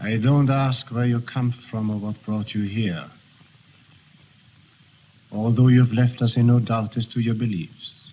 I don't ask where you come from or what brought you here, although you've left us in no doubt as to your beliefs.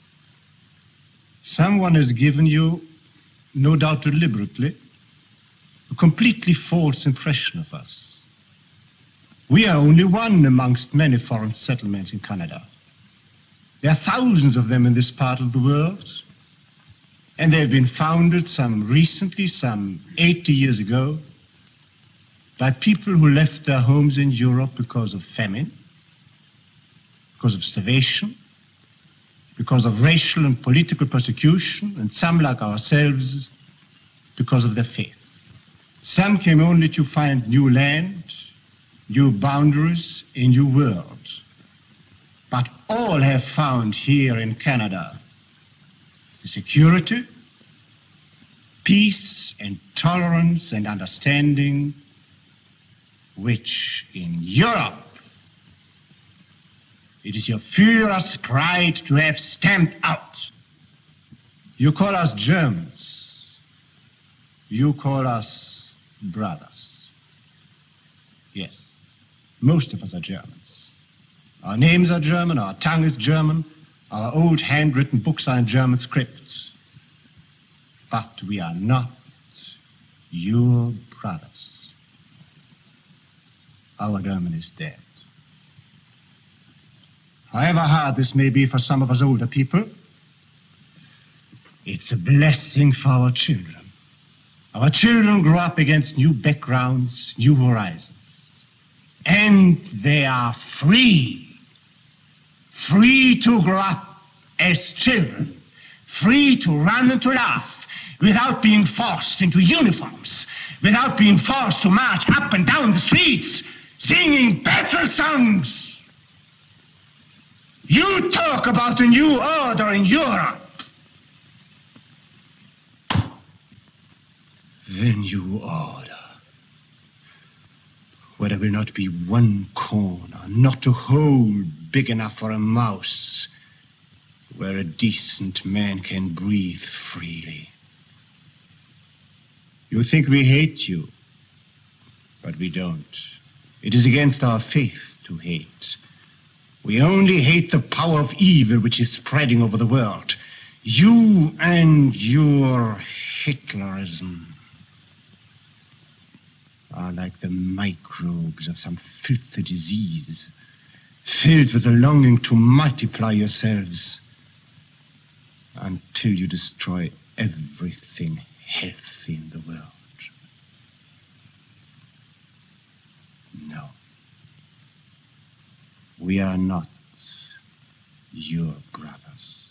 Someone has given you, no doubt deliberately, a completely false impression of us. We are only one amongst many foreign settlements in Canada. There are thousands of them in this part of the world, and they have been founded some 80 years ago, by people who left their homes in Europe because of famine, because of starvation, because of racial and political persecution, and some, like ourselves, because of their faith. Some came only to find new land, new boundaries, a new world. But all have found here in Canada the security, peace, and tolerance and understanding which in Europe it is your furious pride to have stamped out. You call us Germans. You call us brothers. Yes, most of us are Germans. Our names are German, our tongue is German, our old handwritten books are in German scripts. But we are not your brothers. Our German is dead. However hard this may be for some of us older people, it's a blessing for our children. Our children grow up against new backgrounds, new horizons. And they are free. Free to grow up as children. Free to run and to laugh without being forced into uniforms, without being forced to march up and down the streets singing battle songs. You talk about a new order in Europe. The new order, where there will not be one corner, not a hole big enough for a mouse, where a decent man can breathe freely. You think we hate you, but we don't. It is against our faith to hate. We only hate the power of evil which is spreading over the world. You and your Hitlerism are like the microbes of some filthy disease, filled with a longing to multiply yourselves until you destroy everything healthy in the world. No. We are not your brothers.